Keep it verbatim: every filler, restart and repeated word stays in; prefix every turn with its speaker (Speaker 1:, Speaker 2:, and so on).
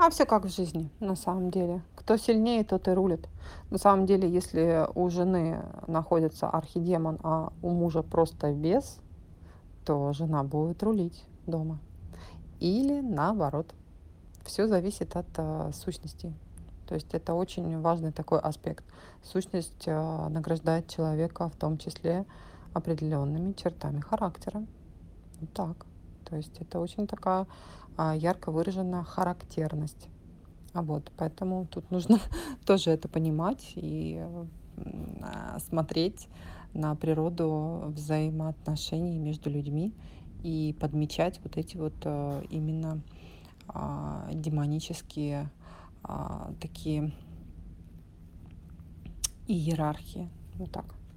Speaker 1: А все как в жизни, на самом деле. Кто сильнее, тот и рулит. На самом деле, если у жены находится архидемон, а у мужа просто бес, то жена будет рулить дома. Или наоборот. Все зависит от а, сущности. То есть это очень важный такой аспект. Сущность а, награждает человека в том числе определенными чертами характера. Вот так. То есть это очень такая а, ярко выраженная характерность. А вот, поэтому тут нужно тоже это понимать и э, м, а, смотреть на природу взаимоотношений между людьми и подмечать вот эти вот э, именно а, демонические а, такие иерархии. Вот так.